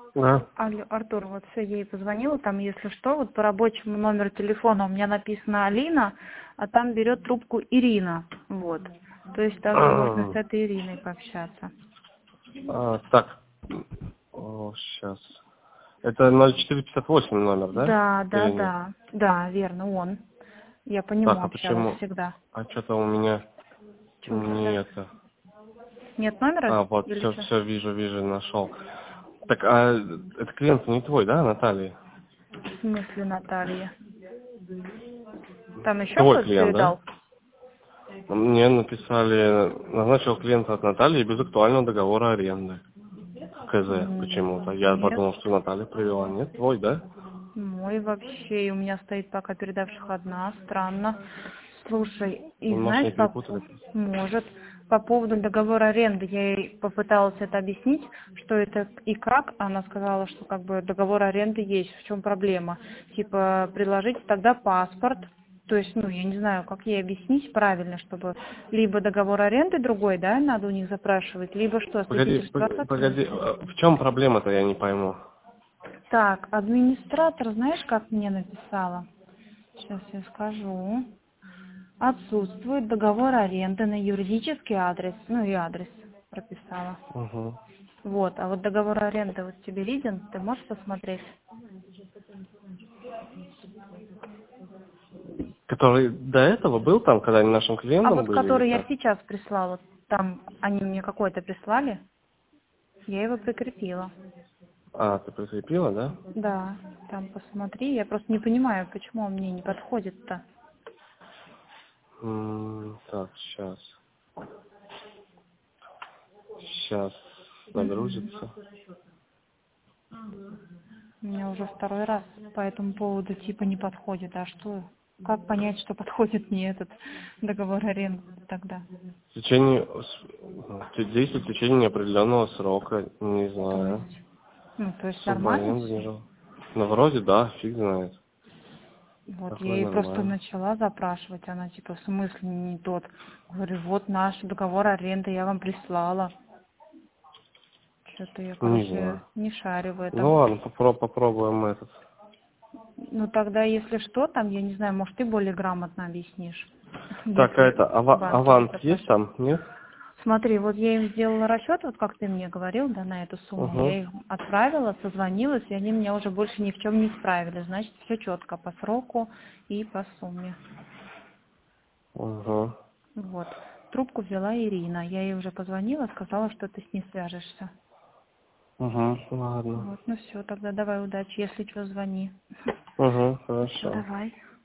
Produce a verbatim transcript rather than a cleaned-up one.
Да. Алло, Артур, вот все, я ей позвонила, там, если что, вот по рабочему номеру телефона у меня написано Алина, а там берет трубку Ирина, вот. То есть также можно с А, этой Ириной пообщаться. а, так, сейчас. Это ноль четыре пятьдесят восемь номер, да? Да, да, Или нет? да, да, верно, он. Я по нему Так, а общалась почему? всегда. А что-то у меня Чего у не тебя? это. Нет номера А, вот, или все, что? все, вижу, вижу, нашел. Так, а это клиент не твой, да, Наталья? В смысле, Наталья? Там еще Твой кто-то клиент, да? передал? Мне написали, назначил клиента от Натальи без актуального договора аренды. КЗ почему-то. М, Я Нет. подумал, что Наталья привела. Нет, твой, да? Мой вообще, и у меня стоит пока передавших одна, странно. Слушай, и Ну, может, знаешь, не по... перепутали. может, по поводу договора аренды, я ей попыталась это объяснить, что это и как, она сказала, что как бы договор аренды есть, в чем проблема. Типа, предложите тогда паспорт, то есть, ну, я не знаю, как ей объяснить правильно, чтобы либо договор аренды другой, да, надо у них запрашивать, либо что, Погоди, свидетельство о п- погоди, сотрудничестве. а в чем проблема-то, я не пойму. Так, администратор, знаешь, как мне написала? Сейчас я скажу. Отсутствует договор аренды на юридический адрес. Ну и адрес прописала. Угу. Вот, а вот договор аренды вот тебе виден? Ты можешь посмотреть? Который до этого был там, когда они нашим А клиентом вот были или который я как? сейчас прислала, там они мне какой-то прислали, я его прикрепила. А, ты прикрепила, да? Да, там посмотри, я просто не понимаю, почему он мне не подходит-то. М, так, сейчас. Сейчас Мгм. загрузится. У меня уже второй раз по этому поводу типа не подходит. А что? Как понять, что подходит не этот договор аренды тогда? В течение, с- ну, те- действует в течение неопределенного срока, не То знаю. есть, ну, то есть нормально Субаренда не все? жил. Ну, вроде да, фиг знает. Вот я Такое ей просто нормально. начала запрашивать, она типа, в смысле не тот? Говорю, вот наш договор аренды я вам прислала. Что-то я, Не короче, знаю. не шарю в Ну этом. ладно, попро- попробуем этот. Ну тогда, если что, там, я не знаю, может, ты более грамотно объяснишь, Так, а если это, в ава- банке аванс где-то есть прошу. там? Нет? Смотри, вот я им сделала расчет, вот как ты мне говорил, да, на эту сумму. Угу. Я их отправила, созвонилась, и они меня уже больше ни в чем не исправили. Значит, все четко по сроку и по сумме. Угу. Вот. Трубку взяла Ирина. Я ей уже позвонила, сказала, что ты с ней свяжешься. Угу. Ладно. Вот, ну все, тогда давай удачи. Если что, звони. Угу. Все, Хорошо. давай.